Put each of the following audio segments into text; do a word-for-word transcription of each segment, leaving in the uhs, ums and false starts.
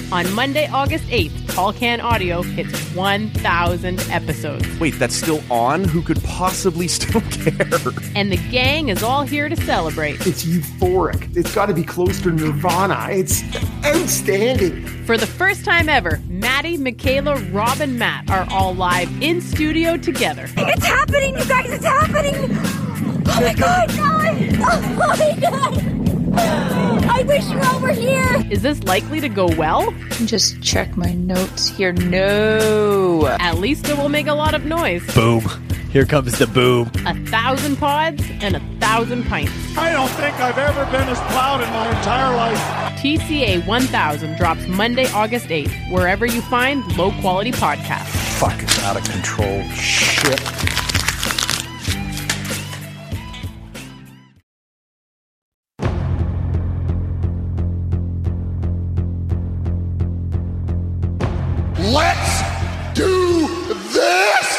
On Monday, August eighth, Tall Can Audio hits one thousand episodes. Wait, that's still on? Who could possibly still care? And the gang is all here to celebrate. It's euphoric. It's got to be close to Nirvana. It's outstanding. For the first time ever, Maddie, Michaela, Rob, and Matt are all live in studio together. It's happening, you guys! It's happening! Oh my god! Oh my god! I wish you all were here! Is this likely to go well? Just check my notes here. No. At least it will make a lot of noise. Boom. Here comes the boom. A thousand pods and a thousand pints. I don't think I've ever been as proud in my entire life. T C A one thousand drops Monday, August eighth, wherever you find low-quality podcasts. Fucking out of control shit. Let's do this!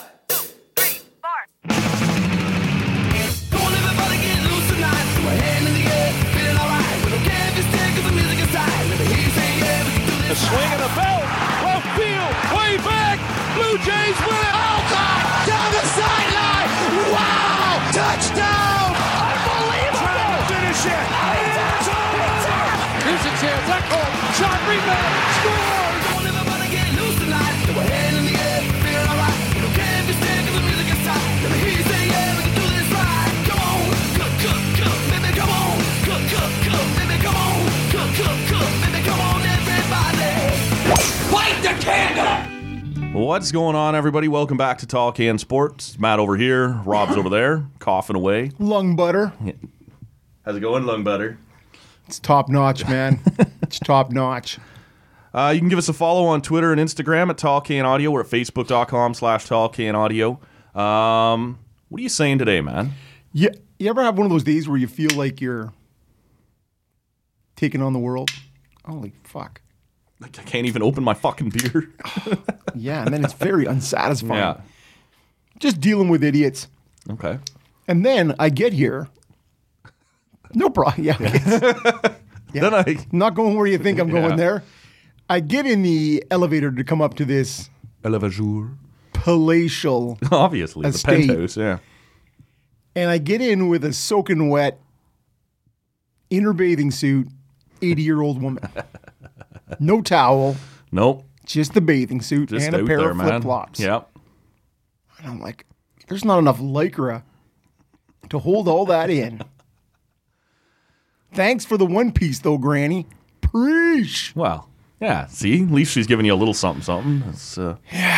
A swing and a belt, left field, way back, Blue Jays win it! Oh God! Down the sideline! Wow! Touchdown! Unbelievable! Trying to finish it! It's over! Here's a chance, Echo, shot, rebound, scores! Don't ever wanna get loose tonight. Go ahead in the air, feeling alright. You don't care if you stand 'cause the music is tight. Let me hear you say yeah, we can do this right. Come on, cook, cook, cook, baby, come on. Cook, cook, cook, baby, come on. Cook, cook, cook, baby, come on, everybody. Light the candle! What's going on, everybody? Welcome back to Tall Can Sports. Matt over here, Rob's over there, coughing away. Lung butter. How's it going, lung butter? It's top notch, man. It's top notch. Uh, you can give us a follow on Twitter and Instagram at Tall Can Audio. We're at facebook.com slash Tall Can Audio. Um, what are you saying today, man? Yeah, you ever have one of those days where you feel like you're taking on the world? Holy fuck. Like, I can't even open my fucking beer. Yeah, and then it's very unsatisfying. Yeah. Just dealing with idiots. Okay. And then I get here. No problem. Yeah. yeah. Then I... Not going where you think I'm going Yeah. there. I get in the elevator to come up to this Elevateur. palatial Obviously, estate. the penthouse, yeah. And I get in with a soaking wet, inner bathing suit, eighty-year-old woman. No towel, Nope. just the bathing suit Just and a out pair there, of man. flip-flops. Yep. And I'm like, there's not enough Lycra to hold all that in. Thanks for the one piece, though, Granny. Preach. Well, yeah. See, at least she's giving you a little something, something. It's, uh...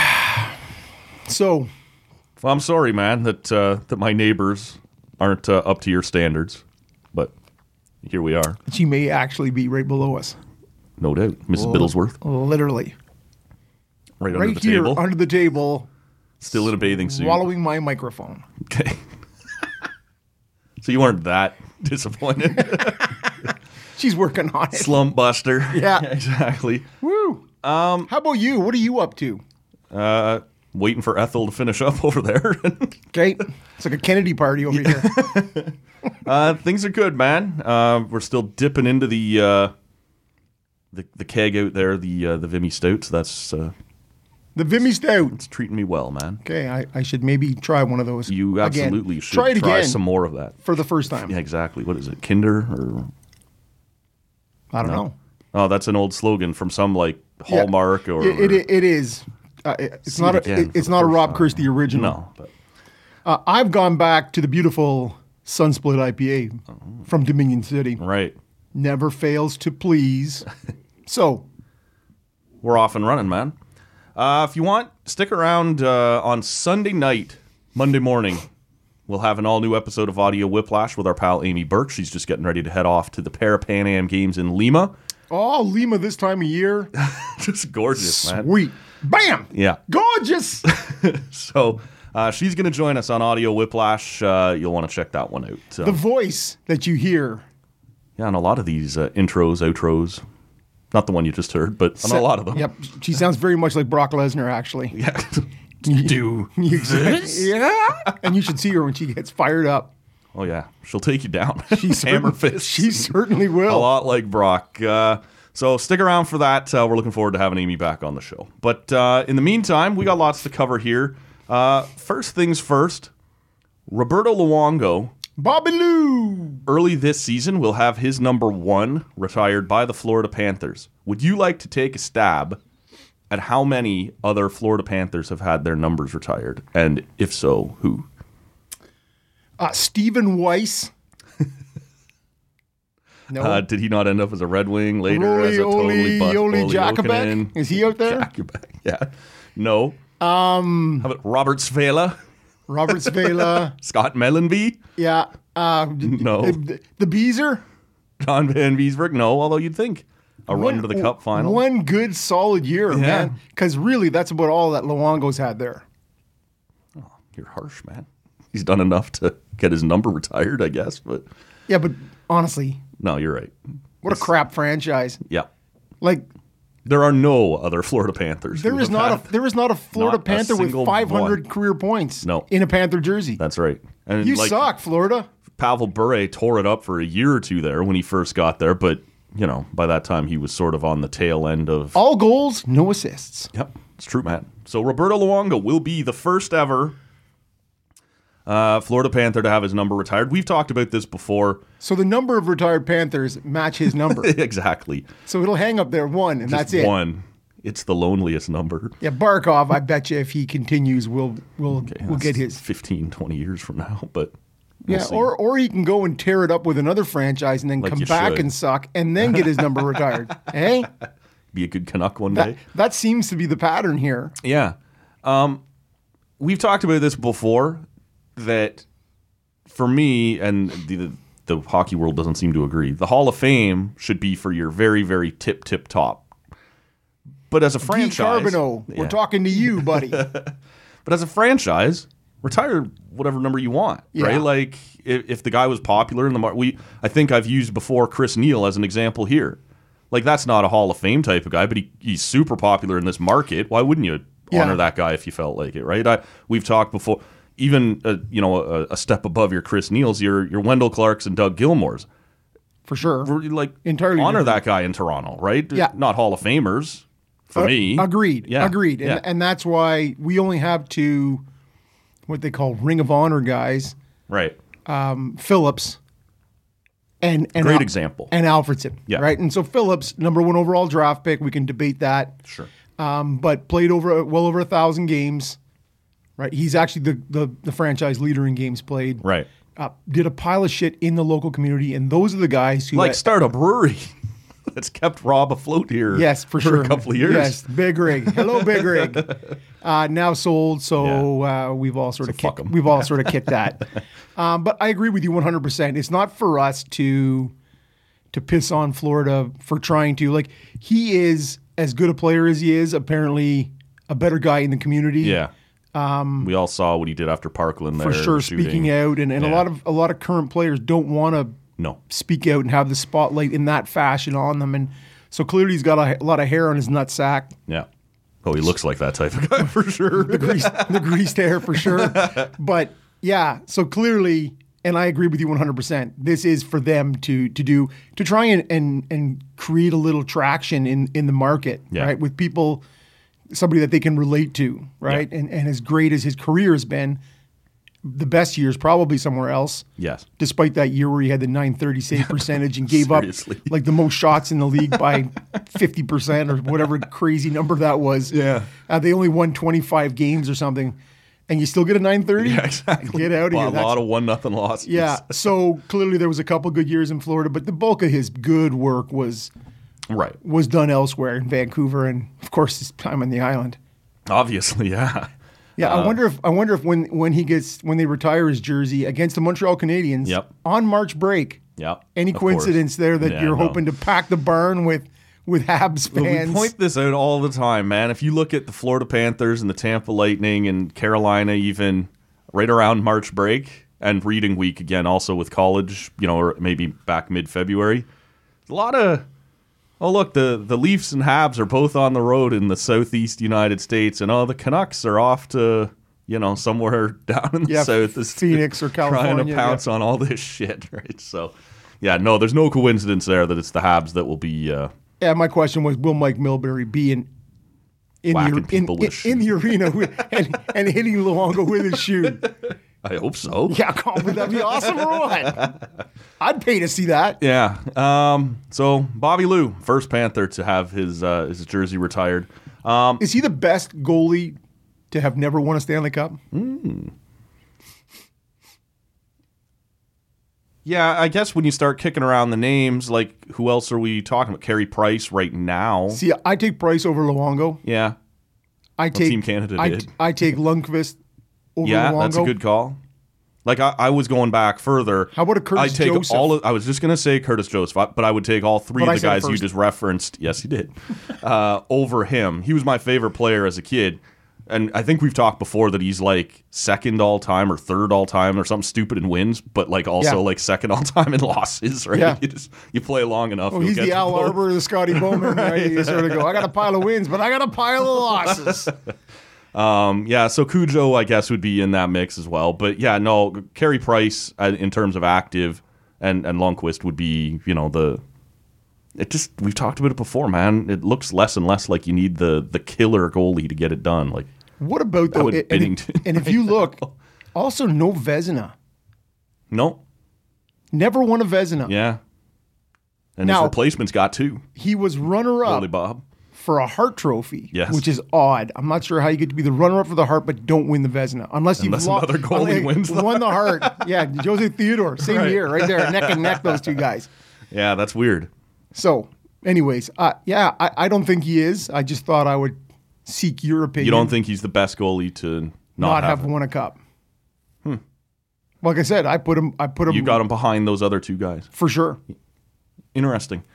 So, Well, I'm sorry, man, that uh, that my neighbors aren't uh, up to your standards, but here we are. she may actually be right below us. No doubt. Missus Bittlesworth, Literally. right, Right under the here, table, under the table, still in a bathing suit. swallowing my microphone. Okay. So you weren't that disappointed. She's working on it. Slump buster. Yeah. Exactly. Woo. Um, How about you? What are you up to? Uh, waiting for Ethel to finish up over there. Okay. It's like a Kennedy party over here. uh, things are good, man. Uh, we're still dipping into the uh, the the keg out there, the uh, the Vimy Stout. So that's uh, The Vimy Stout. it's treating me well, man. Okay, I, I should maybe try one of those. You again. absolutely should try it try again some more of that. for the first time. Yeah, exactly. What is it, Kinder or? I don't No. know. Oh, that's an old slogan from some like Hallmark Yeah, or. it, it, it is. Uh, it- it's See not. it A, again it- for it's the not a first Rob time. Christie original. No, but Uh, I've gone back to the beautiful Sunsplit I P A from Dominion City. right, Never fails to please. So we're off and running, man. Uh, if you want, stick around uh, on Sunday night, Monday morning. We'll have an all-new episode of Audio Whiplash with our pal Amy Burke. She's just getting ready to head off to the Para Pan Am Games in Lima. Oh, Lima this time of year. Just gorgeous, man. Sweet. Bam. Yeah. Gorgeous. So uh, she's going to join us on Audio Whiplash. Uh, you'll want to check that one out. So, The voice that you hear. yeah, on a lot of these uh, intros, outros. Not the one you just heard, but on a lot of them. Yep. She sounds very much like Brock Lesnar, actually. Yeah. Do You- Yeah. And you should see her when she gets fired up. Oh, yeah. She'll take you down. She's Hammer certain- fist. She certainly will. A lot like Brock. Uh, So stick around for that. Uh, we're looking forward to having Amy back on the show. But uh, in the meantime, we got lots to cover here. Uh, first things first, Roberto Luongo, Bobby Lou. early this season, will have his number one retired by the Florida Panthers. Would you like to take a stab at how many other Florida Panthers have had their numbers retired? And if so, who? Uh, Stephen Weiss. No. Uh, did he not end up as a Red Wing later Rolly, as a totally Oli, bust? Oli Olli Jakubek? Jokinen? Is he out there? Jakubek, yeah. No. Um, How about Robert Svela? Robert Svela. Scott Mellenby? Yeah. Uh, No. The, the Beezer. John Van Biesberg? No, although you'd think a run to the Cup final. One good solid year, Yeah. man. Because really, that's about all that Luongo's had there. You're harsh, man. He's done enough to get his number retired, I guess. But Yeah, but honestly, no, you're right. what a crap franchise. Yeah. Like, There are no other Florida Panthers. who there is have not had- a there is not a Florida Not a Panther with single five hundred one. career points No. in a Panther jersey. That's right. And You like, suck, Florida. Pavel Bure tore it up for a year or two there when he first got there, but you know, by that time he was sort of on the tail end of. All goals, no assists. Yep, it's true, man. So Roberto Luongo will be the first ever uh, Florida Panther to have his number retired. We've talked about this before. So the number of retired Panthers match his number. Exactly. So it'll hang up there one, and Just that's it. one. It's the loneliest number. Yeah, Barkov, I bet you if he continues, we'll we'll Okay, we'll that's get his. fifteen, twenty years from now, but we'll Yeah, see. or or he can go and tear it up with another franchise and then Like come you back should. and suck and then get his number retired. Hey, be a good Canuck one that day. that seems to be the pattern here. Yeah. Um, we've talked about this before, that for me, and the, the the hockey world doesn't seem to agree, the Hall of Fame should be for your very, very tip, tip top. But as a Guy franchise... Carbonneau, Yeah. we're talking to you, buddy. But as a franchise, retire whatever number you want, Yeah. right? Like, if, if the guy was popular in the market... we I think I've used before Chris Neal as an example here. Like, that's not a Hall of Fame type of guy, but he, he's super popular in this market. Why wouldn't you Yeah. honor that guy if you felt like it, right? I, we've talked before, even uh, you know a, a step above your Chris Neals, your your Wendell Clarks and Doug Gilmours. For sure. We're, like Entirely honor different. that guy in Toronto, right? Yeah. Not Hall of Famers for Uh, me. Agreed. Yeah. Agreed. And, Yeah. and that's why we only have two, what they call Ring of Honor guys, Right. Phillips and, and Great Al- example. and Alfredson. Yeah. Right. And so Phillips, number one overall draft pick, we can debate that. Sure. Um, but played over well over a thousand games. Right. He's actually the, the, the franchise leader in games played. Right. Uh, did a pile of shit in the local community, and those are the guys who Like start a brewery that's kept Rob afloat here. Yes, for, sure. a couple of years. Yes, Big Rig. Hello, Big Rig. Uh, now sold, so uh, we've all sort of fuck kicked, 'em. we've all sort of kicked that. Um, but I agree with you one hundred percent. It's not for us to to piss on Florida for trying to. Like, he is as good a player as he is. Apparently, a better guy in the community. Yeah. Um, we all saw what he did after Parkland there. for sure. the shooting. Speaking out, and, and a Yeah. lot of a lot of current players don't want to No. speak out and have the spotlight in that fashion on them. And so clearly he's got a, a lot of hair on his nutsack, Yeah. Oh, he looks like that type of guy for sure. the, greased, the greased hair for sure. But yeah, so clearly, and I agree with you one hundred percent, this is for them to to do, to try and, and, and create a little traction in, in the market, Yeah. right? With people, somebody that they can relate to, right? Yeah. And, and as great as his career has been, the best years probably somewhere else. Yes. Despite that year where he had the nine thirty save percentage and gave up Seriously. like the most shots in the league by fifty percent or whatever crazy number that was. Yeah. Uh, they only won twenty-five games or something, and you still get a nine thirty? Yeah, exactly. Get out of a here. A That's- lot of one nothing losses. yeah. So clearly there was a couple good years in Florida, but the bulk of his good work was Right. was done elsewhere in Vancouver and, of course, his time on the island. Obviously, yeah. Yeah, Uh, I wonder if I wonder if when when he gets when they retire his jersey against the Montreal Canadiens Yep. on March break. Yep. Any of course. coincidence there that Yeah, you're no. hoping to pack the barn with with Habs Well, fans? we point this out all the time, man. If you look at the Florida Panthers and the Tampa Lightning and Carolina, even right around March break and reading week again, also with college, you know, or maybe back mid-February, a lot of, oh, look, the, the Leafs and Habs are both on the road in the southeast United States, and oh, the Canucks are off to, you know, somewhere down in the Yeah, south. This- Phoenix or Trying to California, pounce on all this shit, right? So, yeah, no, there's no coincidence there that it's the Habs that will be... Uh, Yeah, my question was, will Mike Milbury be in in, Whacking the, in, people in, with in the arena with, and, and hitting Luongo with his shoe? I hope so. Yeah, come, would that be awesome or what? I'd pay to see that. Yeah. Um, so Bobby Lou, first Panther to have his uh, his jersey retired. Um, Is he the best goalie to have never won a Stanley Cup? Mm. Yeah, I guess when you start kicking around the names, like who else are we talking about? Carey Price right now. See, I take Price over Luongo. Yeah. I take Team Canada I, did. I take Lundqvist over Yeah, Luongo. that's a good call. Like I, I was going back further. How about a Curtis I take Joseph? all. Of, I was just going to say Curtis Joseph, but I would take all three But I of the said it guys you first. just referenced. Yes, you did. uh, over him, he was my favorite player as a kid, and I think we've talked before that he's like second all time or third all time or something stupid in wins, but like also Yeah. like second all time in losses. Right? Yeah. You just you play long enough. Oh, you'll he's get the to Al both. Arbor or the Scotty Bowman. Right? You sort of go, I got a pile of wins, but I got a pile of losses. Um, yeah, so Cujo, I guess, would be in that mix as well. But yeah, no, Carey Price uh, in terms of active and, and Lundqvist would be, you know, the. It just, we've talked about it before, man. It looks less and less like you need the the killer goalie to get it done. Like, What about That though? would And, Binnington and if you look, also no Vezina. no, Never won a Vezina. yeah. And Now- his replacement's got two. He was runner-up Goalie Bob. for a Hart Trophy, Yes. which is odd. I'm not sure how you get to be the runner-up for the Hart, but don't win the Vezina unless you've Unless lo- another goalie like, wins the won the Hart. Yeah, Jose Theodore, same Right. year, right there, neck and neck. Those two guys. Yeah, that's weird. So, anyways, uh, yeah, I, I don't think he is. I just thought I would seek your opinion. You don't think he's the best goalie to not, not have, have it? won a cup? Hmm. Like I said, I put him. I put him. You got him behind those other two guys. for sure. Interesting.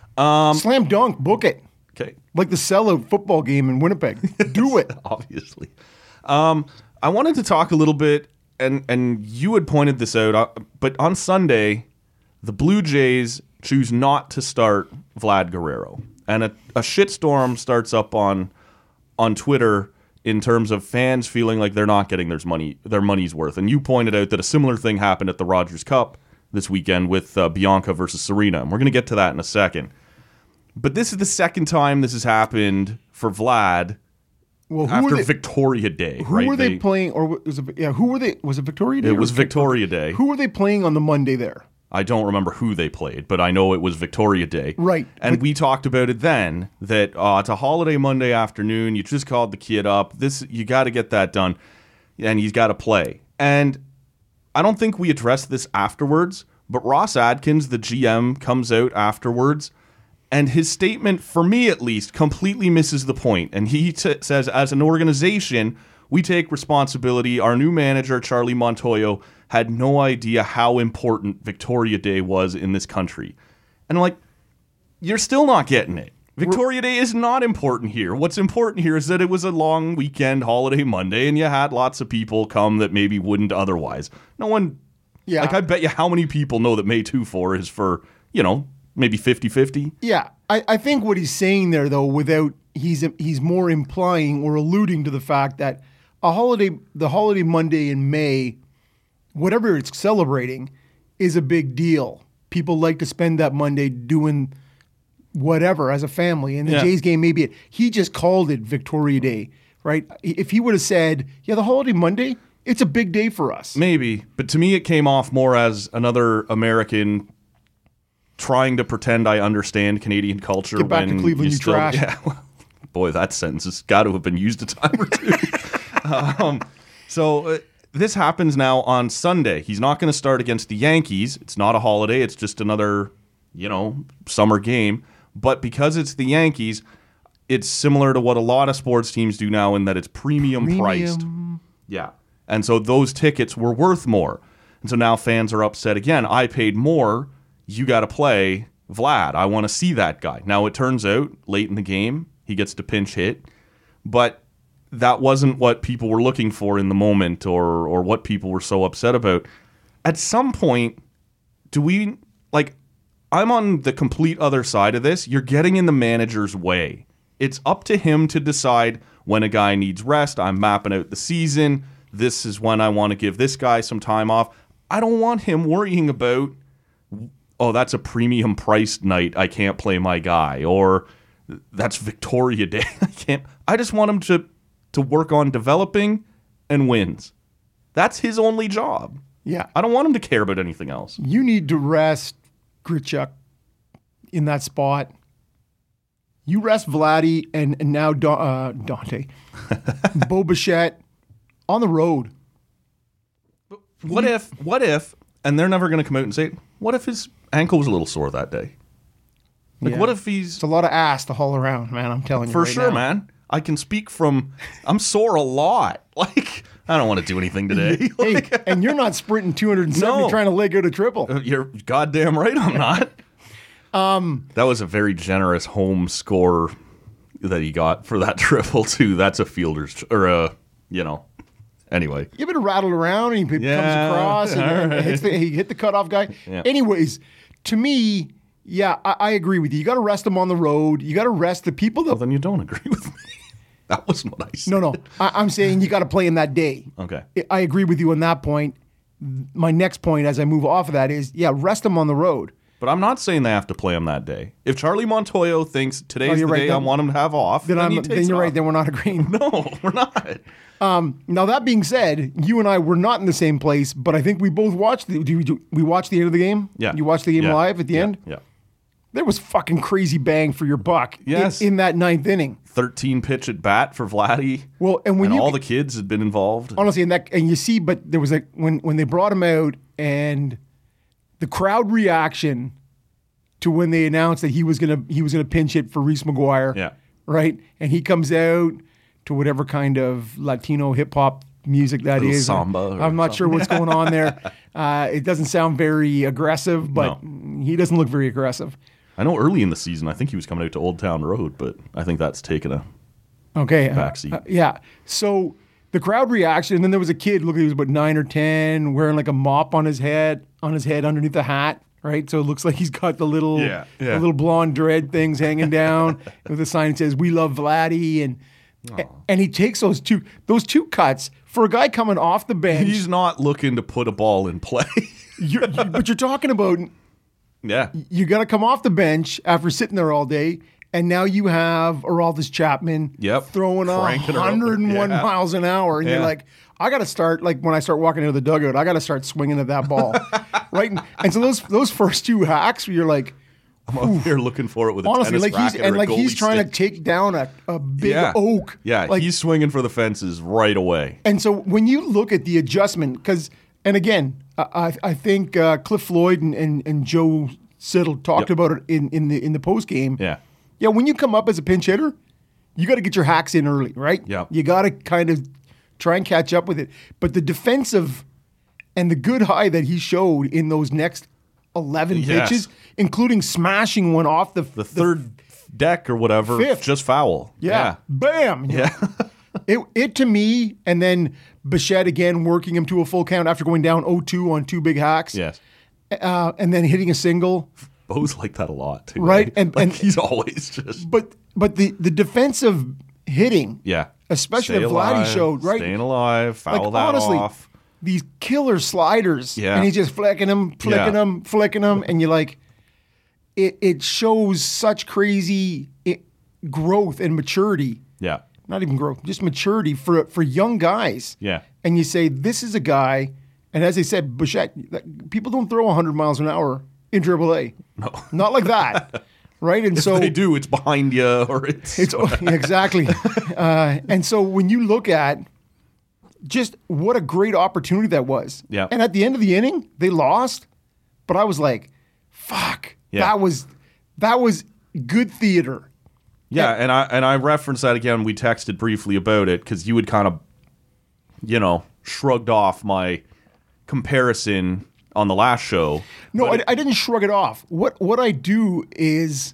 Slam dunk, book it. Okay. Like the sellout football game in Winnipeg. Do it. Obviously. Um, I wanted to talk a little bit, and and you had pointed this out, uh, but on Sunday, the Blue Jays choose not to start Vlad Guerrero, and a, a shitstorm starts up on on Twitter in terms of fans feeling like they're not getting their money their money's worth. And you pointed out that a similar thing happened at the Rogers Cup this weekend with uh, Bianca versus Serena, and we're going to get to that in a second. But this is the second time this has happened for Vlad Well, who after were they, Victoria Day, who right? were they, playing? Or was it? Yeah, who were they? Was it Victoria Day? It or- was Victoria Day. Who were they playing on the Monday there? I don't remember who they played, but I know it was Victoria Day. Right. And But- we talked about it then, that uh, it's a holiday Monday afternoon. You just called the kid up. This you got to get that done, and he's got to play. And I don't think we addressed this afterwards, but Ross Adkins, the G M, comes out afterwards, and his statement, for me at least, completely misses the point. And he t- says, as an organization, we take responsibility. Our new manager, Charlie Montoyo, had no idea how important Victoria Day was in this country. And I'm like, you're still not getting it. Victoria Day is not important here. What's important here is that it was a long weekend holiday Monday, and you had lots of people come that maybe wouldn't otherwise. No one, Yeah. like I bet you how many people know that May two four is for, you know, maybe fifty-fifty. Yeah, I, I think what he's saying there, though, without he's he's more implying or alluding to the fact that a holiday, the holiday Monday in May, whatever it's celebrating, is a big deal. People like to spend that Monday doing whatever as a family. And the Yeah. Jays game, maybe it. He just called it Victoria Day, right? If he would have said, "Yeah, the holiday Monday, it's a big day for us." Maybe, but to me it came off more as another American trying to pretend I understand Canadian culture. Get back to when Cleveland, you still, trash. Yeah, well, boy, that sentence has got to have been used a time or two. um, so uh, this happens now on Sunday. He's not going to start against the Yankees. It's not a holiday. It's just another, you know, summer game. But because it's the Yankees, it's similar to what a lot of sports teams do now in that it's premium, priced. Yeah. And so those tickets were worth more. And so now fans are upset again. I paid more. You got to play Vlad. I want to see that guy. Now, it turns out late in the game, he gets to pinch hit. But that wasn't what people were looking for in the moment or or what people were so upset about. At some point, do we, like, I'm on the complete other side of this. You're getting in the manager's way. It's up to him to decide when a guy needs rest. I'm mapping out the season. This is when I want to give this guy some time off. I don't want him worrying about oh, that's a premium priced night. I can't play my guy. Or that's Victoria Day. I can't. I just want him to, to work on developing and wins. That's his only job. Yeah. I don't want him to care about anything else. You need to rest Grichuk in that spot. You rest Vladdy and, and now da- uh, Dante. Bo Bichette on the road. What if, what if, and they're never going to come out and say, what if his ankle was a little sore that day? Like, Yeah. what if he's... It's a lot of ass to haul around, man. I'm telling you For right sure, now. man. I can speak from... I'm sore a lot. Like, I don't want to do anything today. Hey, Like, and you're not sprinting two hundred seventy No. trying to leg out a triple. you're goddamn right I'm not. Um, that was a very generous home score that he got for that triple, too. That's a fielder's... Or a, you know... Anyway. You've been rattled around and he Yeah, comes across and, all and right. hits the, he hit the cutoff guy. Yeah. Anyways, to me, yeah, I, I agree with you. You got to rest him on the road. You got to rest the people that... Well, then you don't agree with me. That wasn't what I said. No, no. I, I'm saying you got to play him that day. Okay. I- I agree with you on that point. My next point as I move off of that is, yeah, rest him on the road. But I'm not saying they have to play him that day. If Charlie Montoyo thinks today's Oh, the you're right, day I then- want him to have off, Then, then, I'm, he then takes you're off. right. Then we're not agreeing. No, we're not. Now, that being said, you and I were not in the same place, but I think we both watched the, do we, do, we watched the end of the game? Yeah. You watched the game Yeah. live at the Yeah. end? Yeah. There was fucking crazy bang for your buck in- Yes. in, that ninth inning. thirteen pitch at bat for Vladdy. Well, and when and you all the kids had been involved. honestly, and that and you see, but there was a when when they brought him out and the crowd reaction to when they announced that he was gonna he was gonna pinch hit for Reese McGuire. Yeah. Right, and he comes out to whatever kind of Latino hip hop music that Little is. samba or I'm not sure what's going on there. Uh, it doesn't sound very aggressive, but he doesn't look very aggressive. I know early in the season, I think he was coming out to Old Town Road, but I think that's taken a... Okay. uh, Backseat. uh, yeah. So the crowd reaction, and then there was a kid, look, he was about nine or ten, wearing like a mop on his head, on his head underneath the hat, right? So it looks like he's got the little, Yeah, yeah. the little blonde dread things hanging down with a sign that says "We love Vladdy," and and he takes those two those two cuts for a guy coming off the bench. He's not looking to put a ball in play. You're, you, but you're talking about yeah. you got to come off the bench after sitting there all day. And now you have Aroldis Chapman Yep. throwing a Cranking her over. one hundred one Yeah. miles an hour. And you're Yeah. like, I got to start, like when I start walking into the dugout, I got to start swinging at that ball. right? And, and so those those first two hacks, you're like, I'm up here looking for it with a honestly, tennis like he's racket or and a like he's goalie trying stick. to take down a, a big yeah. oak. Yeah, like, he's swinging for the fences right away. and so when you look at the adjustment, because, and again, I, I think uh, Cliff Floyd and, and, and Joe Siddle talked Yep. about it in, in the in the post game. Yeah. Yeah, when you come up as a pinch hitter, you got to get your hacks in early, right? Yep. You got to kind of try and catch up with it. But the defensive and the good high that he showed in those next eleven Yes. pitches, including smashing one off the The third deck or whatever, Fifth. just foul. yeah, bam, Yeah. it it to me, and then Bichette again working him to a full count after going down oh two on two big hacks. Yes. uh, and then hitting a single. Bo's like that a lot too. Right, eh? and- Like, and- he's always just But but the the defensive hitting, yeah. especially Stay that Vladdy alive, showed, right? Staying alive, foul Like, that honestly, off. these killer sliders, Yeah. and he's just flicking them, flicking Yeah. them, flicking them, and you're like, it it shows such crazy i growth and maturity. Yeah. Not even growth, just maturity for for young guys. Yeah. And you say this is a guy, and as I said, Bichette, that- people don't throw one hundred miles an hour in triple A. No. Not like that, right? And If so they do, it's behind you or it's It's exactly, uh, and so when you look at just what a great opportunity that was, Yeah. And at the end of the inning, they lost, but I was like, "Fuck, Yeah. that was that was good theater." Yeah, and I and I referenced that again. We texted briefly about it because you had kind of, you know, shrugged off my comparison on the last show. No, But I, I didn't shrug it off. What what I do is,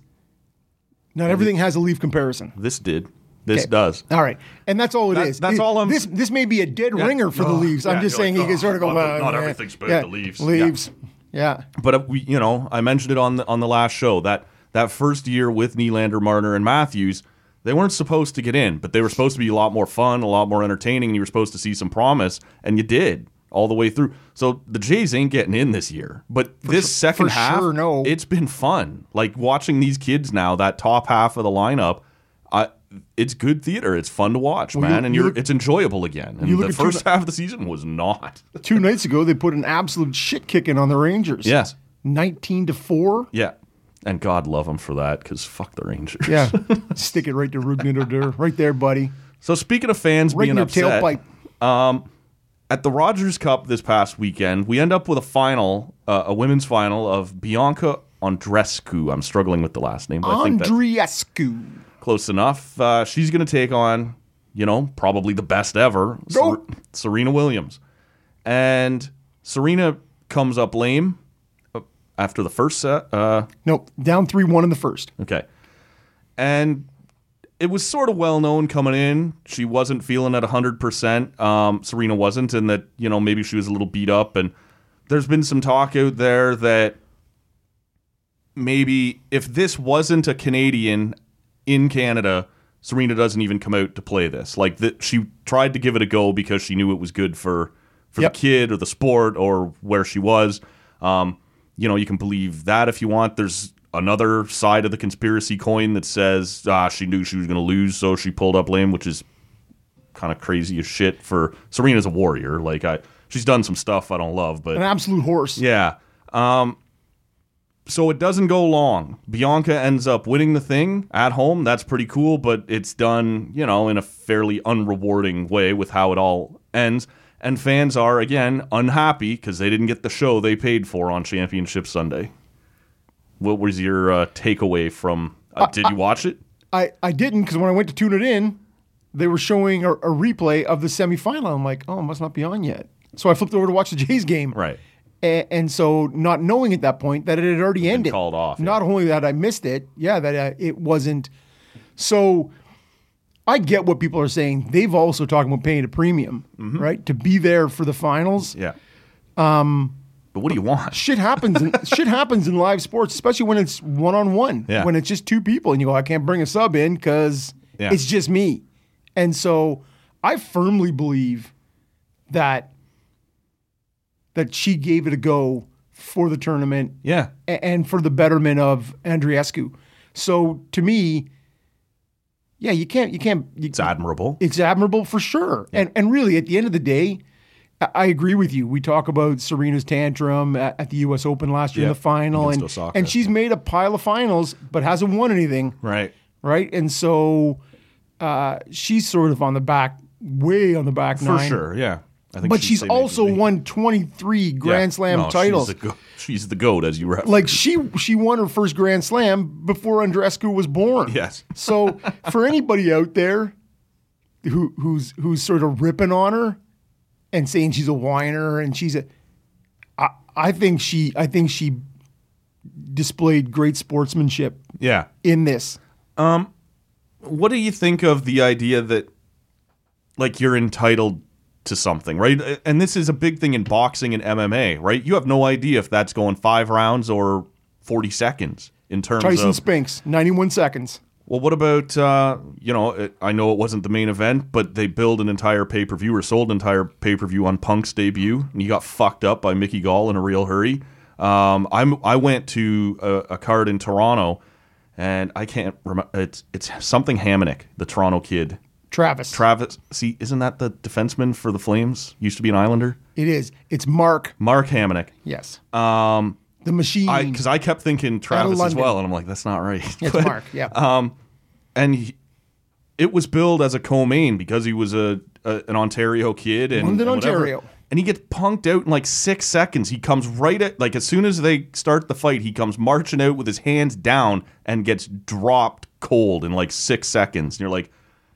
not everything has a Leaf comparison. this did. This Okay. does. All right, and that's all it That- is. that's It- all I'm- This this may be a dead ringer for the Oh, Leafs. I'm yeah, just you're saying like, you can oh, sort of go. not- well, not yeah, everything's about yeah, the Leafs. Leafs, yeah. But uh, we, you know, I mentioned it on the on the last show that that first year with Nylander, Marner, and Matthews, they weren't supposed to get in, but they were supposed to be a lot more fun, a lot more entertaining, and you were supposed to see some promise, and you did. all the way through. So the Jays ain't getting in this year. But this su- second for half, sure, no. it's been fun. Like watching these kids now, that top half of the lineup, I, it's good theater. It's fun to watch, Well, man. you- and you you're look- it's enjoyable again. And you look the at two- first half of the season was not. Two nights ago, they put an absolute shit kicking on the Rangers. Yes. nineteen to four. Yeah. And God love them for that, because fuck the Rangers. Yeah. Stick it right to Rudnitter. Right there, buddy. So speaking of fans Right being in your upset, tailpipe. um, at the Rogers Cup this past weekend, we end up with a final, uh, a women's final of Bianca Andreescu. I'm struggling with the last name, but I think that's Andreescu. close enough. Uh, she's going to take on, you know, probably the best ever, Go. Ser- Serena Williams. And Serena comes up lame uh, after the first set. Uh, Nope. Down three one in the first. Okay. And it was sort of well known coming in. She wasn't feeling at one hundred percent. Um, Serena wasn't, and that, you know, maybe she was a little beat up. And there's been some talk out there that maybe if this wasn't a Canadian in Canada, Serena doesn't even come out to play this. Like, that she tried to give it a go because she knew it was good for, for Yep. the kid or the sport or where she was. Um, you know, you can believe that if you want. There's another side of the conspiracy coin that says ah, she knew she was going to lose, so she pulled up lame, which is kind of crazy as shit. For Serena's a warrior. Like, I, she's done some stuff I don't love, but An absolute horse. yeah. Um, so it doesn't go long. Bianca ends up winning the thing at home. That's pretty cool, but it's done, you know, in a fairly unrewarding way with how it all ends. And fans are, again, unhappy because they didn't get the show they paid for on Championship Sunday. What was your uh, takeaway from... Uh, did you watch it? I, I didn't, because when I went to tune it in, they were showing a, a replay of the semifinal. I'm like, oh, it must not be on yet. So I flipped over to watch the Jays game. Right. A- and so not knowing at that point that it had already Been ended. called off, yeah. Not only that I missed it, yeah, that uh, it wasn't. So I get what people are saying. They've also talking about paying a premium, right, to be there for the finals. Yeah. Um, but what do you want? Shit happens. In, shit happens in live sports, especially when it's one on one. Yeah. When it's just two people, and you go, I can't bring a sub in because Yeah. it's just me. And so I firmly believe that that she gave it a go for the tournament Yeah. a- and for the betterment of Andreescu. So to me, yeah, you can't, you can't. You, It's admirable. It's admirable for sure. And and really, at the end of the day, I, I agree with you. We talk about Serena's tantrum at, at the U S Open last year Yeah, in the final, against and Osaka. and she's made a pile of finals, but hasn't won anything, Right. right? And so uh, she's sort of on the back, way on the back For nine. sure, yeah. I think But she'd she's say maybe also me. won twenty-three Grand Yeah. Slam No, titles. She's the, go- she's the GOAT, as you referenced. Like she she won her first Grand Slam before Andreescu was born. Yes. So for anybody out there who who's who's sort of ripping on her and saying she's a whiner and she's a, I, I think she I think she displayed great sportsmanship Yeah. in this. What do you think of the idea that, like, you're entitled to something, right? And this is a big thing in boxing and M M A, right? You have no idea if that's going five rounds or forty seconds in terms Tyson of... Spinks, ninety-one seconds. Well, what about, uh, you know, it, I know it wasn't the main event, but they billed an entire pay-per-view or sold an entire pay-per-view on Punk's debut, and he got fucked up by Mickey Gall in a real hurry. Um, I'm, I went to a, a card in Toronto, and I can't remember, it's, it's something Hamonic, the Toronto kid. Travis. Travis, see, isn't that the defenseman for the Flames? Used to be an Islander? It is. It's Mark. Mark Hamonic. Yes. Um, the machine. I Because I kept thinking Travis as London. well, and I'm like, that's not right. it's But, Mark. Yeah. Um, and he, it was billed as a co-main because he was a, a an Ontario kid and London, and whatever. Ontario. And he gets punked out in like six seconds. He comes right at, like, as soon as they start the fight, he comes marching out with his hands down and gets dropped cold in like six seconds. And you're like,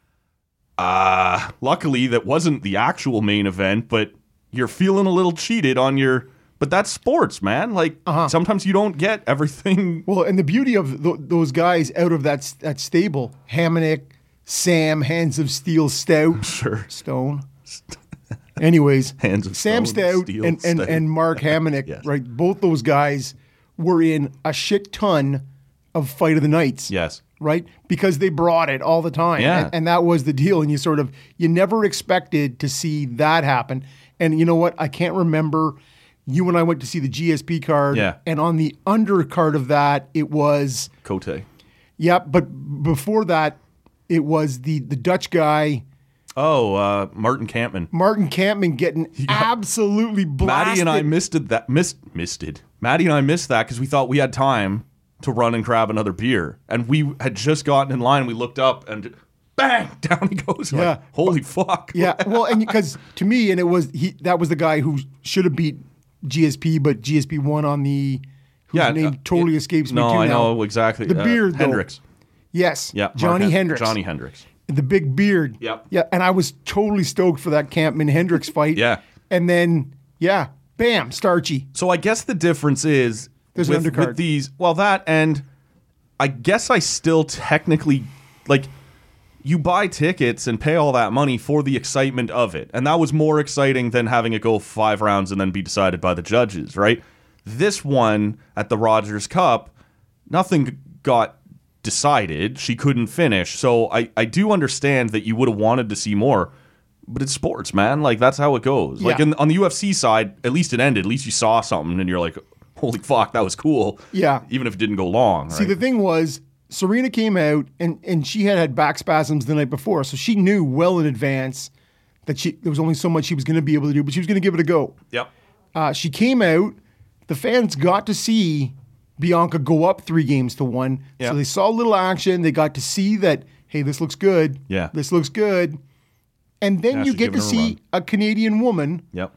uh, luckily that wasn't the actual main event, but you're feeling a little cheated on your, but that's sports, man. Like, Uh-huh. sometimes you don't get everything. Well, and the beauty of th- those guys out of that that stable, Hamonic, Sam, Hands of Steel Stout, Sure. Stone. Anyways, Hands of Sam Stone, Stout Steel and, and, Stout. and Mark Hamonic, Yes. right? Both those guys were in a shit ton of Fight of the Nights. Yes. Right? Because they brought it all the time. Yeah. And, and that was the deal. And you sort of, you never expected to see that happen. And you know what? I can't remember. You and I went to see the G S P card. Yeah. And on the undercard of that, it was. Cote. Yeah. But before that, it was the, the Dutch guy. Oh, uh, Martin Kampman. Martin Kampman getting absolutely blasted. Maddie and I missed it that missed missed it. Maddie and I missed that because we thought we had time to run and grab another beer, and we had just gotten in line. We looked up and bang, down he goes. We're Yeah. like, holy fuck. Yeah, well, and because to me, and it was he that was the guy who should have beat G S P, but G S P won on the whose Yeah, name uh, totally it- escapes me No, too I now. know exactly. The Uh, beard, though. Hendricks. Yes, Yeah, Mark Johnny Hen- Hendricks, Johnny Hendricks. the big beard. Yep. Yeah, and I was totally stoked for that Campman Hendricks fight. Yeah. and then yeah, bam, Starchy. So I guess the difference is There's an with, undercard. with these. Well, that and I guess I still technically like. You buy tickets and pay all that money for the excitement of it. And that was more exciting than having it go five rounds and then be decided by the judges, right? This one at the Rogers Cup, nothing got decided. She couldn't finish. So I, I do understand that you would have wanted to see more. But it's sports, man. Like, that's how it goes. Like, Yeah. in, on the U F C side, at least it ended. At least you saw something and you're like, holy fuck, that was cool. Yeah. Even if it didn't go long, See, right? the thing was, Serena came out and, and she had had back spasms the night before, so she knew well in advance that she there was only so much she was going to be able to do, but she was going to give it a go. Yep. Uh, she came out. The fans got to see Bianca go up three games to one. Yeah. So they saw a little action. They got to see that, hey, this looks good. Yeah. This looks good. And then Yeah, you she's get to giving her a see run. a Canadian woman Yep.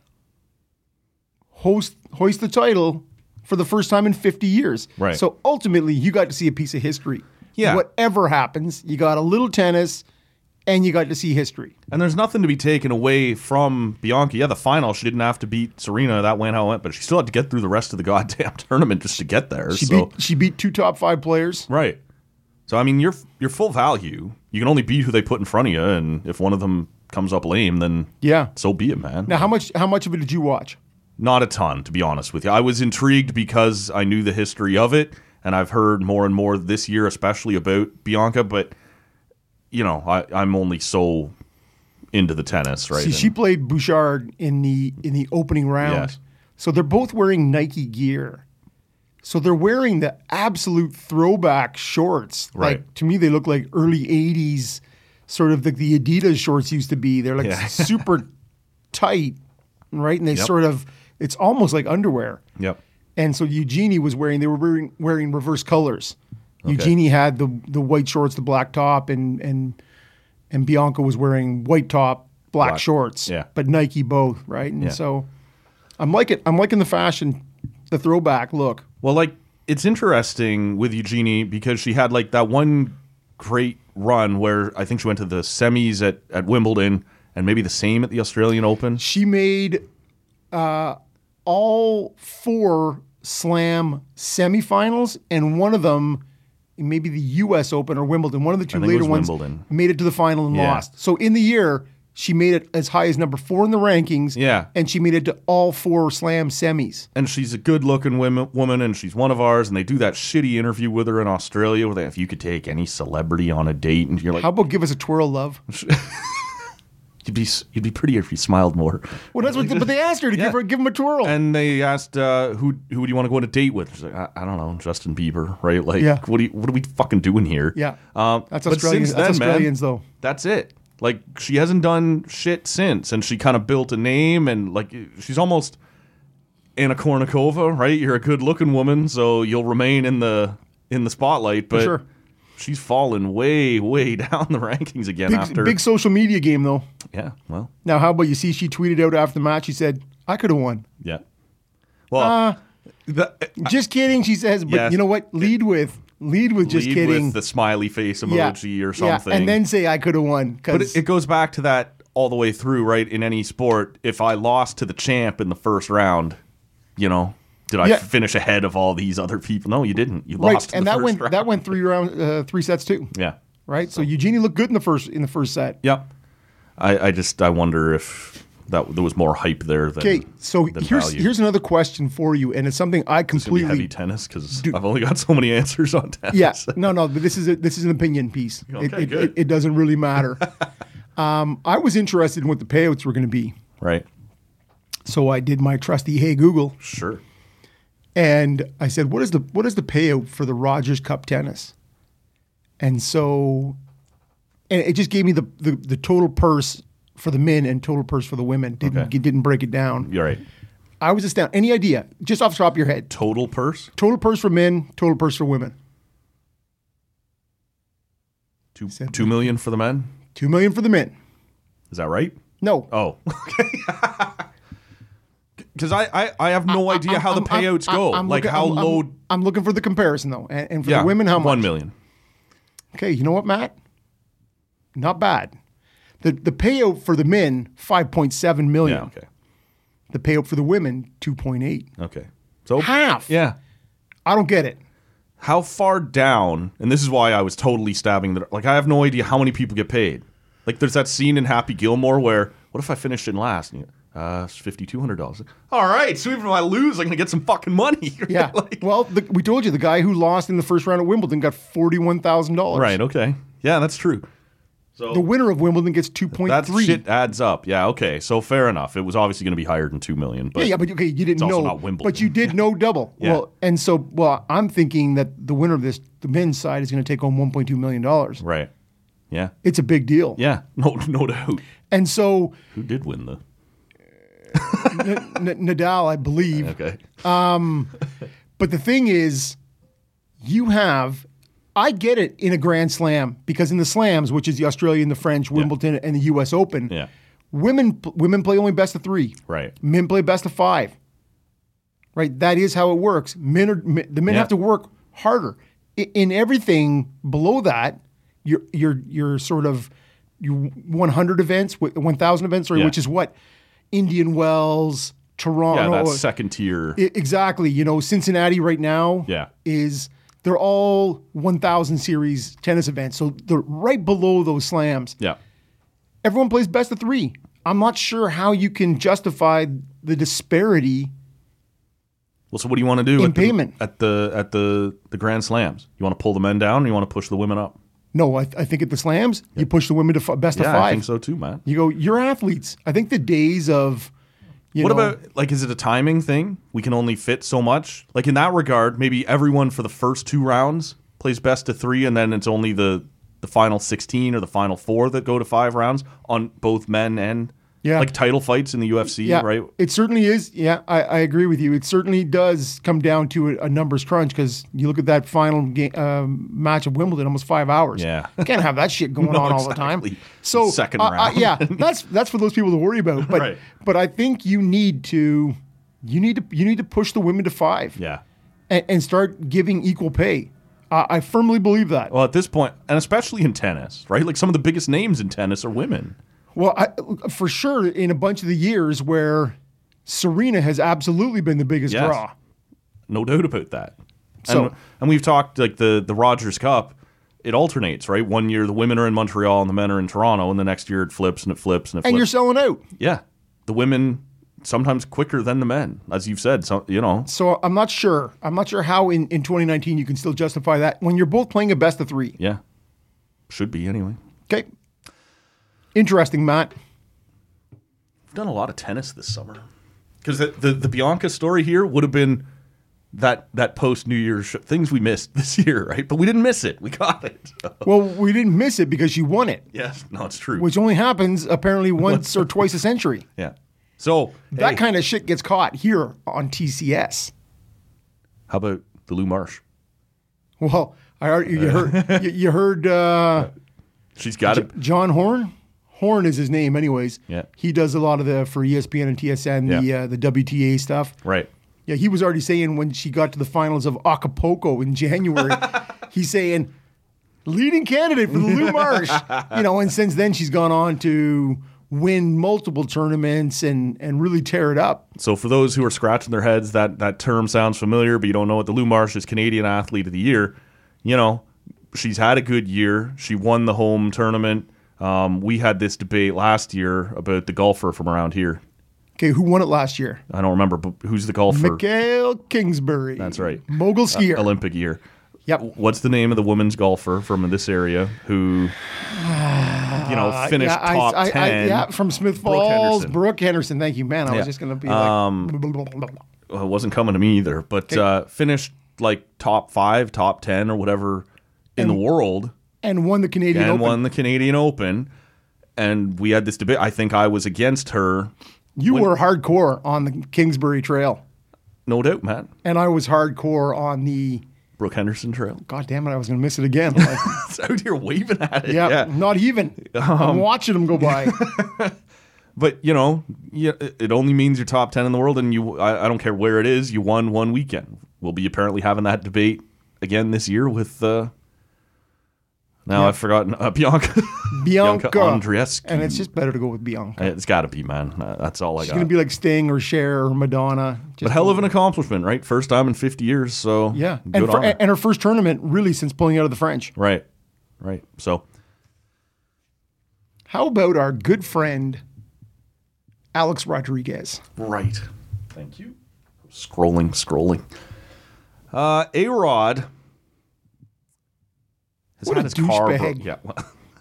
host hoist the title for the first time in fifty years. Right. So ultimately, you got to see a piece of history. Yeah. Whatever happens, you got a little tennis and you got to see history. And there's nothing to be taken away from Bianca. Yeah, the final, she didn't have to beat Serena. That went how it went, but she still had to get through the rest of the goddamn tournament just to get there. She so. beat she beat two top five players. Right. So, I mean, you're, you're full value. You can only beat who they put in front of you, and if one of them comes up lame, then Yeah. so be it, man. Now, how much how much of it did you watch? Not a ton, to be honest with you. I was intrigued because I knew the history of it, and I've heard more and more this year, especially about Bianca, but, you know, I, I'm only so into the tennis, right? See, she And- played Bouchard in the in the opening round. Yes. So they're both wearing Nike gear. So they're wearing the absolute throwback shorts. Right. Like to me, they look like early eighties, sort of like the Adidas shorts used to be. They're like Yeah. super tight, right? And they Yep. sort of it's almost like underwear. Yep. And so Eugenie was wearing they were wearing wearing reverse colors. Eugenie had the the white shorts, the black top, and and and Bianca was wearing white top, black, Black. shorts. Yeah. But Nike both, right? And Yeah. so I'm liking I'm liking the fashion, the throwback look. Well, like, it's interesting with Eugenie because she had, like, that one great run where I think she went to the semis at, at Wimbledon and maybe the same at the Australian Open. She made uh, all four Slam semifinals, and one of them, maybe the U S Open or Wimbledon, one of the two I think it later was ones, Wimbledon. made it to the final and Yeah. lost. So in the year, she made it as high as number four in the rankings. Yeah. And she made it to all four Slam semis. And she's a good-looking women, woman, and she's one of ours, and they do that shitty interview with her in Australia where they, if you could take any celebrity on a date, and you're like, How about give us a twirl, love? you'd be you'd be prettier if you smiled more. Well, that's what. But they asked her to Yeah. give her give him a twirl. And they asked, uh, who who would you want to go on a date with? She's like, I, I don't know, Justin Bieber, right? Like, Yeah. what, do you, what are we fucking doing here? Yeah. Um, That's but Australians- since that's then, man, Australians, though. That's it. Like, she hasn't done shit since, and she kind of built a name, and, like, she's almost Anna Kournikova, right? You're a good-looking woman, so you'll remain in the in the spotlight, but sure. she's fallen way, way down the rankings again big, after. big social media game though. Yeah, well, Now, how about you see? She tweeted out after the match. She said, "I could have won." yeah. Well, Uh, the, Just kidding, she says. But Yes. you know what? Lead with, lead with just lead kidding. with the smiley face yeah. emoji or Yeah, something. and then say I could have won. But Because it, it goes back to that all the way through, right? In any sport, if I lost to the champ in the first round, you know, did I Yeah. finish ahead of all these other people? No, you didn't. You right, lost. in and the that first went round. that went three round, uh, three sets too. Yeah. Right. So Eugenie looked good in the first in the first set. Yep. I, I just I wonder if that there was more hype there than Okay, so than here's value. here's another question for you, and it's something I It's gonna be heavy completely. tennis because Dude. I've only got so many answers on tennis. Yeah, no, no, but this is a, this is an opinion piece. It- Okay, it, good. it, it doesn't really matter. um, I was interested in what the payouts were going to be, Right. so I did my trusty Hey Google, Sure. and I said, "What is the what is the payout for the Rogers Cup tennis?" And so, and it just gave me the the, the total purse for the men and total purse for the women. Didn't Okay. it didn't break it down. You're right. I was astounded. Any idea? Just off the top of your head. Total purse? Total purse for men, total purse for women. Two, two million for the men? Two million for the men. Is that right? No. Oh. Okay. Because I, I, I have no idea how the I'm- I'm- payouts go. I'm like looking- how I'm- I'm- low. I'm looking for the comparison though. And, and for yeah, the women, how much? One million. Okay, you know what, Matt? Not bad. The the payout for the men, five point seven million. Yeah, okay. The payout for the women, two point eight. Okay. So Half. Yeah. I don't get it. How far down, and this is why I was totally stabbing the, like I have no idea how many people get paid. Like there's that scene in Happy Gilmore where, what if I finished in last? And you, uh, it's fifty-two hundred dollars. All right, so even if I lose, I'm going to get some fucking money. Right? Yeah. Like- well, the, we told you the guy who lost in the first round at Wimbledon got forty-one thousand dollars. Right, okay. Yeah, that's true. So The winner of Wimbledon gets two point that three. shit adds up. Yeah, okay. So fair enough. It was obviously going to be higher than two million. But Yeah, yeah, but okay, you didn't it's also know, not Wimbledon. but you did know double. Yeah. Well, and so, well, I'm thinking that the winner of this, the men's side, is going to take home one point two million dollars. Right. Yeah. It's a big deal. Yeah. No, no doubt. And so, Who did win the? N- N- Nadal, I believe. Okay. But the thing is, you have, I get it in a Grand Slam because in the Slams, which is the Australian, the French, Wimbledon, and the U S Open, Yeah. women women play only best of three. Right. Men play best of five. Right? That is how it works. Men are men, the men Yeah. have to work harder. I- In everything below that, you're you're you're sort of you one hundred events, one thousand events, sorry, Yeah. which is what Indian Wells, Toronto. Yeah, that's second tier. I- exactly. You know, Cincinnati right now Yeah. is they're all one thousand series tennis events. So they're right below those slams. Yeah. Everyone plays best of three. I'm not sure how you can justify the disparity. Well, so what do you want to do In at the, payment. at the at the the Grand Slams? You want to pull the men down, or you want to push the women up? No, I, I think at the slams, you push the women to f- best Yeah, of five. I think so too, man. You go, you're athletes. I think the days of, you What know, about like is it a timing thing? We can only fit so much. Like in that regard, maybe everyone for the first two rounds plays best of three, and then it's only the the final sixteen or the final four that go to five rounds on both men and Yeah. like title fights in the U F C, yeah, right? it certainly is. Yeah, I, I agree with you. It certainly does come down to a, a numbers crunch because you look at that final game, um, match of Wimbledon, almost five hours. Yeah. You can't have that shit going No, on all the time. exactly. So Second uh, uh, round. yeah, that's that's for those people to worry about. But Right. but I think you need to you need to you need to push the women to five. Yeah. and, and start giving equal pay. Uh, I firmly believe that. Well, at this point, and especially in tennis, right? Like some of the biggest names in tennis are women. Well, I, for sure, in a bunch of the years where Serena has absolutely been the biggest Yes. draw. No doubt about that. So- and, and we've talked like the the Rogers Cup, it alternates, right? One year the women are in Montreal and the men are in Toronto, and the next year it flips and it flips and it And you're flips. selling out. yeah, the women sometimes quicker than the men, as you've said. So you know, So I'm not sure. I'm not sure how in, in twenty nineteen you can still justify that when you're both playing a best of three. yeah, should be anyway. Okay. Interesting, Matt. We've done a lot of tennis this summer because the, the the Bianca story here would have been that that post New Year's sh- things we missed this year, right? But we didn't miss it. We got it. Well, we didn't miss it because you won it, yes, no, it's true. which only happens apparently once or twice a century. yeah. So That hey, kind of shit gets caught here on T C S. how about the Lou Marsh? Well, I already, you heard you, you heard uh, She's got J- it. John Horn. Horn is his name, anyways. Yeah. He does a lot of the for E S P N and T S N, the Yeah. uh, the W T A stuff. Right. Yeah, he was already saying when she got to the finals of Acapulco in January, he's saying leading candidate for the Lou Marsh. You know, and since then she's gone on to win multiple tournaments and and really tear it up. So for those who are scratching their heads, that that term sounds familiar, but you don't know what the Lou Marsh is Canadian Athlete of the Year. You know, she's had a good year. She won the home tournament. Um, we had this debate last year about the golfer from around here. Okay, who won it last year? I don't remember, but who's the golfer? Mikhail Kingsbury. That's right. Mogul skier. Uh, Olympic year. Yep. What's the name of the women's golfer from this area who, you know, finished yeah, top I, I, ten? I, yeah, from Smith Brooke Falls. Henderson. Brooke Henderson. Thank you, man. I Yeah. was just going to be Um, like... blah, blah, blah, blah. Well, it wasn't coming to me either, but uh, finished like top five, top ten, or whatever in And- the world, And won the Canadian and Open. won the Canadian Open. And we had this debate. I think I was against her. You when- were hardcore on the Kingsbury Trail. No doubt, man. And I was hardcore on the... Brooke Henderson Trail. God damn it, I was going to miss it again. Like, It's out here waving at it. yeah, Yeah. not even. I'm watching them go by. But, you know, yeah, it it only means you're top ten in the world, and you. I, I don't care where it is, you won one weekend. We'll be apparently having that debate again this year with, uh, now Yeah. I've forgotten, uh, Bianca. Bianca. Andreescu. And it's just better to go with Bianca. It's got to be, man. Uh, That's all I She's got. going to be like Sting or Cher or Madonna. Just But hell of an accomplishment, right? First time in fifty years, so Yeah. good And, for, on her. and her first tournament, really, since pulling out of the French. Right, right. So, How about our good friend, Alex Rodriguez? right. Thank you. Scrolling, scrolling. Uh, A-Rod has What had a his car douchebag. broke. Yeah. well-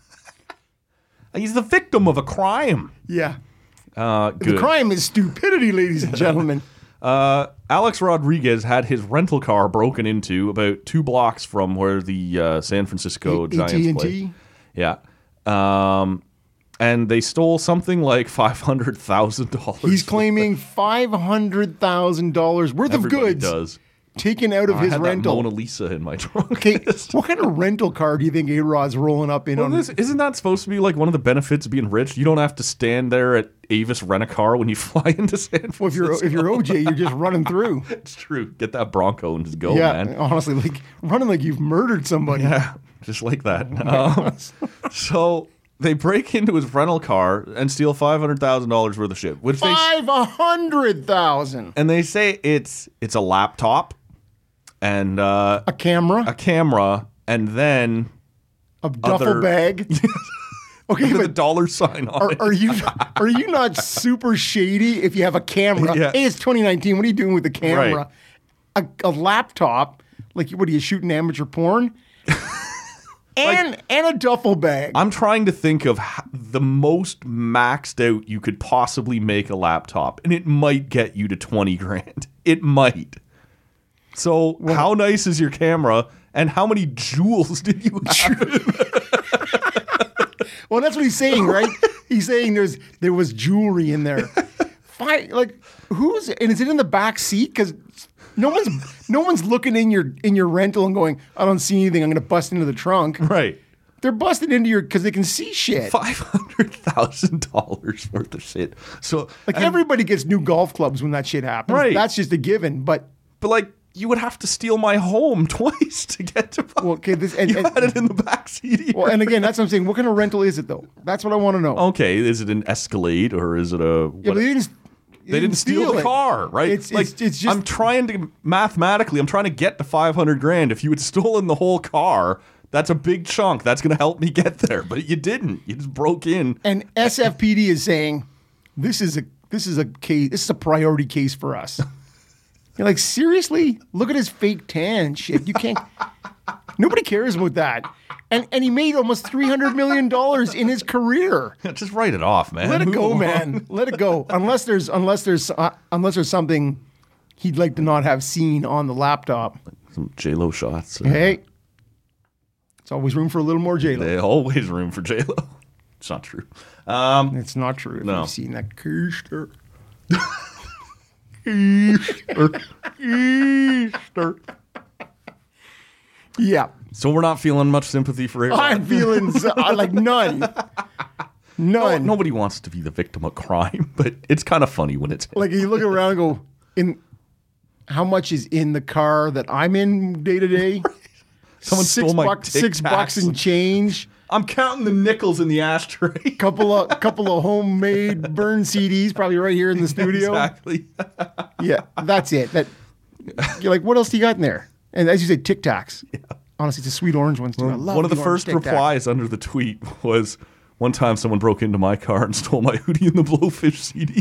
He's the victim of a crime. Yeah. Uh, good. The crime is stupidity, ladies and gentlemen. Uh, Alex Rodriguez had his rental car broken into about two blocks from where the uh, San Francisco A- Giants A T and play. T? Yeah. Um, and they stole something like five hundred thousand dollars. He's claiming five hundred thousand dollars worth Everybody of goods does. taken out of I his had rental. that Mona Lisa in my trunk. Okay, what kind of rental car do you think A-Rod's rolling up in Well, on? this, isn't that supposed to be like one of the benefits of being rich? You don't have to stand there at Avis Rent-A-Car when you fly into San Francisco. Well, if you're if you're O J, you're just running through. It's true. Get that Bronco and just go, yeah, man. honestly, like running like you've murdered somebody. Yeah, just like that. Um, so they break into his rental car and steal five hundred thousand dollars worth of shit, which they Five hundred thousand. and they say it's it's a laptop and uh, A camera, a camera, and then a duffel other- bag. Okay, with a but dollar sign on are, it. are you are you not super shady if you have a camera? Yeah. Hey, it's twenty nineteen. What are you doing with the camera? Right. A, a laptop, like what are you shooting amateur porn? and and a duffel bag. I'm trying to think of h- the most maxed out you could possibly make a laptop, and it might get you to twenty grand. It might. So, how nice is your camera, and how many jewels did you have? Well, that's what he's saying, right? He's saying there's there was jewelry in there. Fine, like who's and is it in the back seat? Because no one's no one's looking in your in your rental and going, I don't see anything. I'm going to bust into the trunk. Right. They're busting into your because they can see shit. Five hundred thousand dollars worth of shit. So, Like and- everybody gets new golf clubs when that shit happens. Right. That's just a given. But but like, you would have to steal my home twice to get to. well, okay, this and, you and- had it in the back seat. Here. well, and again, that's what I'm saying. What kind of rental is it though? That's what I want to know. Okay, is it an Escalade or is it a? yeah, but they didn't. They didn't steal the it. car, right? It's, like, it's, it's just I'm trying to mathematically. I'm trying to get to five hundred grand. If you had stolen the whole car, that's a big chunk. That's going to help me get there. But you didn't. You just broke in. and S F P D is saying this is a this is a case. This is a priority case for us. You're like, seriously? Look at his fake tan and shit. You can't. Nobody cares about that. And and he made almost three hundred million dollars in his career. Just write it off, man. Let it Move go, along. man. Let it go. Unless there's unless there's uh, unless there's something he'd like to not have seen on the laptop. Some J Lo shots. Hey, it's always room for a little more J Lo. They always room for J Lo. It's not true. Um, It's not true. If No. you've seen that keister. Yeah, so we're not feeling much sympathy for A-Rod. I'm feeling so, I like none, No, none. nobody wants to be the victim of crime, but it's kind of funny when it's Like you look around and go, in how much is in the car that I'm in day to day? Someone six stole my bucks, Tic six bucks Tacs. and change. I'm counting the nickels in the ashtray. Couple of couple of homemade burn C Ds, probably right here in the studio. Exactly. Yeah, that's it. That you're like, what else do you got in there? And as you say, Tic Tacs. Honestly, it's a sweet orange ones too. I love One of the orange first Tic Tac. replies under the tweet was, One time, someone broke into my car and stole my Hootie and the Blowfish C D.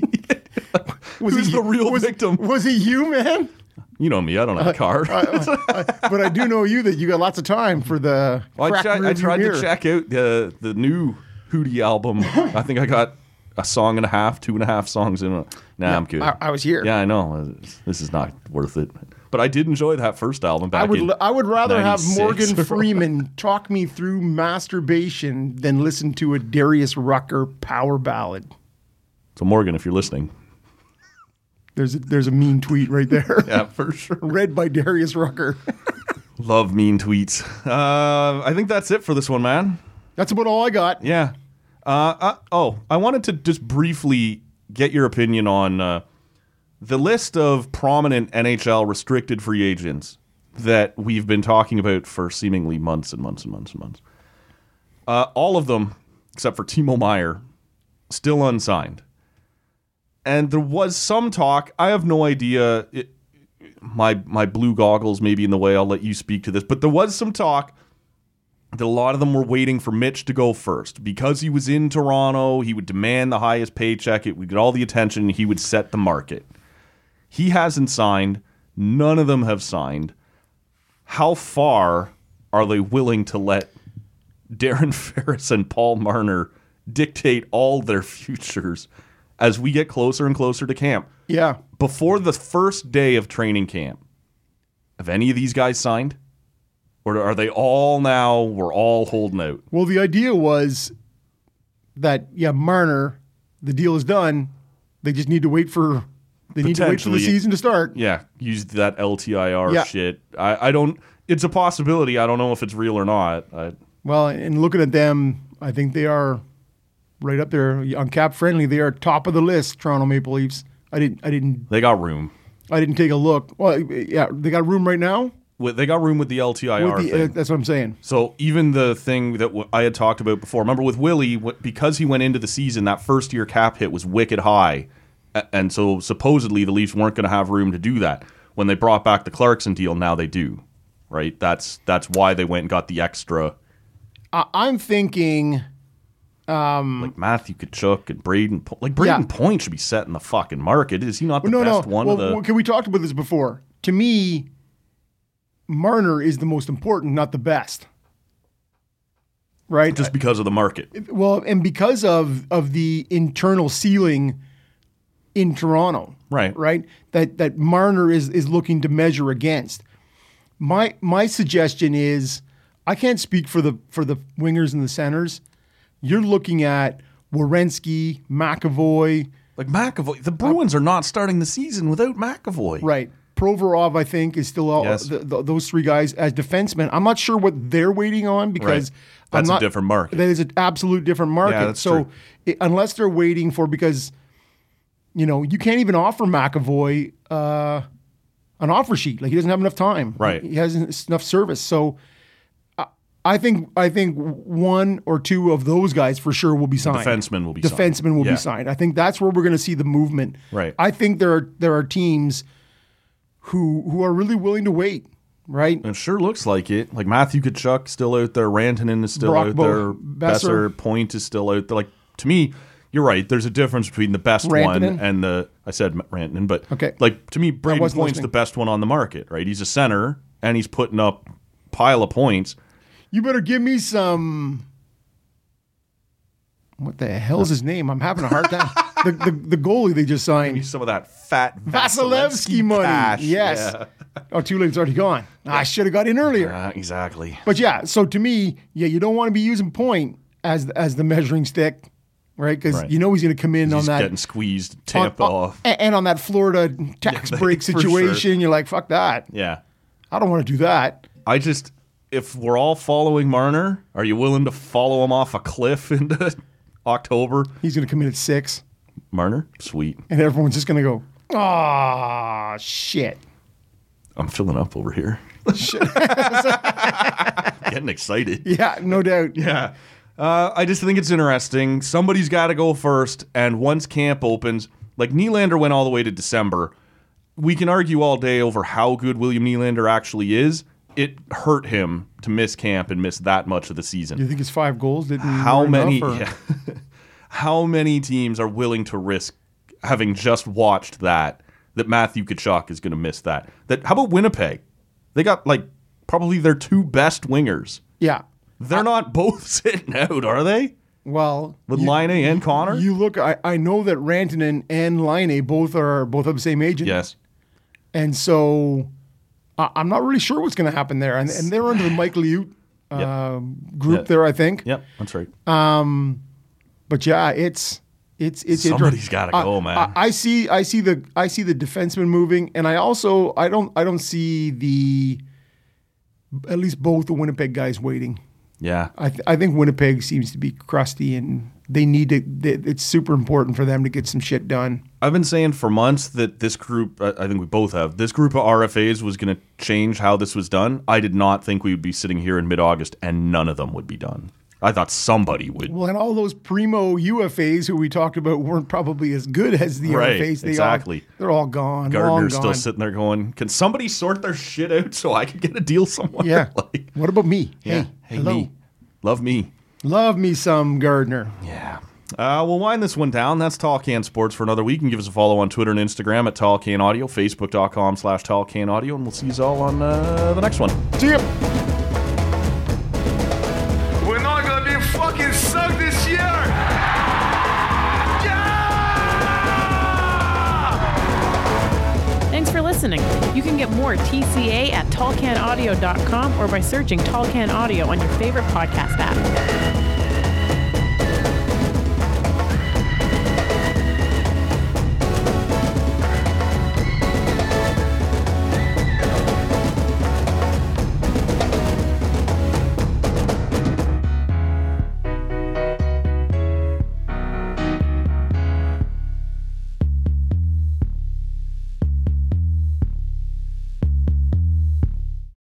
Was Who's he the real was, victim? Was it you, man? You know me. I don't have a car. I, I, I, but I do know you that you got lots of time for the. Well, I, crack check, I rearview tried mirror. to check out the the new Hootie album. I think I got a song and a half, two and a half songs in it. Nah, I'm good. I, I was here. Yeah, I know. This is not worth it. But I did enjoy that first album back I would in I would rather have ninety-six. Morgan Freeman talk me through masturbation than listen to a Darius Rucker power ballad. So Morgan, if you're listening. There's a, there's a mean tweet right there. Yeah, for sure. Read by Darius Rucker. Love mean tweets. Uh, I think that's it for this one, man. That's about all I got. Yeah. Uh, uh, oh, I wanted to just briefly get your opinion on uh, the list of prominent N H L restricted free agents that we've been talking about for seemingly months and months and months and months. Uh, all of them, except for Timo Meier, still unsigned. And there was some talk. I have no idea. It, my my blue goggles may be in the way. I'll let you speak to this. But there was some talk that a lot of them were waiting for Mitch to go first. Because he was in Toronto, he would demand the highest paycheck. It would get all the attention. He would set the market. He hasn't signed. None of them have signed. How far are they willing to let Darren Ferris and Paul Marner dictate all their futures as we get closer and closer to camp? Yeah. Before the first day of training camp, have any of these guys signed? Or are they all now, we're all holding out? Well, the idea was that, yeah, Marner, the deal is done. They just need to wait for they need to wait for the Potentially. season to start. Yeah, use that L T I R Yeah. shit. I, I don't, it's a possibility. I don't know if it's real or not. I, Well, and looking at them, I think they are right up there on cap friendly. They are top of the list, Toronto Maple Leafs. I didn't I didn't they got room. I didn't take a look. Well, yeah, they got room right now. With, they got room with the L T I R With the, thing. uh, that's what I'm saying. So even the thing that w- I had talked about before, remember with Willie, wh- because he went into the season, that first year cap hit was wicked high. A- And so supposedly the Leafs weren't going to have room to do that. When they brought back the Clarkson deal, now they do. Right? That's that's why they went and got the extra. I I'm thinking. Like Matthew Tkachuk and Braden. Po- like Braden Yeah. Point should be set in the fucking market. Is he not the no, best no. one well, of the? well, can we talked about this before? To me, Marner is the most important, not the best. Right? Just because of the market. Well, and because of of the internal ceiling in Toronto, Right. right? That that Marner is is looking to measure against. My my suggestion is, I can't speak for the for the wingers and the centers. You're looking at Werenski, McAvoy, Like McAvoy. The Bruins are not starting the season without McAvoy. right? Provorov, I think, is still all, Yes. the, the, those three guys as defensemen. I'm not sure what they're waiting on because Right. I'm That's a not, different market. That is an absolute different market. Yeah, that's so true. it, unless they're waiting for, because you know you can't even offer McAvoy uh, an offer sheet. Like he doesn't have enough time. Right. He hasn't enough service. So I, I think I think one or two of those guys for sure will be signed. defensemen will be signed. Defensemen will Yeah. be signed. I think that's where we're going to see the movement. Right. I think there are there are teams who who are really willing to wait. Right. It sure looks like it. Like Matthew Tkachuk still out there. Rantanen is still Brock out Bo- there. Besser. Besser. Point is still out there. Like, to me, you're right. There's a difference between the best one Rantanen? and the, I said Rantanen, but Okay. like to me, Braden wasn't Point's listening. the best one on the market, right? He's a center and he's putting up pile of points. You better give me some. What the hell's his name? I'm having a hard time. the, the the goalie they just signed, Some of that fat Vasilevsky money. cash. Yes. Yeah. Oh, too late. It's already gone. I should have got in earlier. Uh, exactly. But yeah, so to me, yeah, you don't want to be using point as as the measuring stick, right? Because Right. you know he's going to come in on He's that getting squeezed, on- Tampa on- off. and, and on that Florida tax Yeah, break for sure. situation. You're like, fuck that. Yeah. I don't want to do that. I just, if we're all following Marner, are you willing to follow him off a cliff into October? He's going to come in at six, Marner? Sweet. and everyone's just going to go, ah, shit. I'm filling up over here. Getting excited. Yeah, no doubt. Yeah. Uh, I just think it's interesting. Somebody's got to go first, and once camp opens, like Nylander went all the way to December. We can argue all day over how good William Nylander actually is. it hurt him to miss camp and miss that much of the season. You think his five goals didn't? How wear many? enough, Yeah. How many teams are willing to risk having just watched that? That Matthew Tkachuk is going to miss that. That how about Winnipeg? They got like probably their two best wingers. Yeah. They're not both sitting out, are they? Well, With you, Laine and Connor? You look. I, I know that Rantanen and Laine both are both have the same agent. Yes. And so I I'm not really sure what's going to happen there. And, and they're under the Mike Liut uh, Yep. group Yep. there, I think. Yep, that's right. But yeah, it's it's it's Somebody's interesting. gotta go, I- man. I, I see I see the I see the defenseman moving, and I also I don't I don't see the at least both the Winnipeg guys waiting. Yeah. I th- I think Winnipeg seems to be crusty, and they need to. They, it's super important for them to get some shit done. I've been saying for months that this group, I I think we both have, this group of R F As was going to change how this was done. I did not think we would be sitting here in mid-August and none of them would be done. I thought somebody would. Well, and all those primo U F As who we talked about weren't probably as good as the Right, U F As. They exactly. All, they're all gone. long Gardner's gone. still sitting there going, can somebody sort their shit out so I can get a deal somewhere? Yeah. Like, What about me? yeah. Hey, Hey, hello. me. Love me. Love me some Gardner. Yeah. Uh, we'll wind this one down. That's Tall Can Sports for another week. And give us a follow on Twitter and Instagram at Tall Can Audio, Facebook.com slash Tall Can Audio. And we'll see you all on uh, the next one. See ya. We're not gonna be fucking sucked this year! Thanks for listening. You can get more T C A at tall can audio dot com or by searching Tall Can Audio on your favorite podcast app.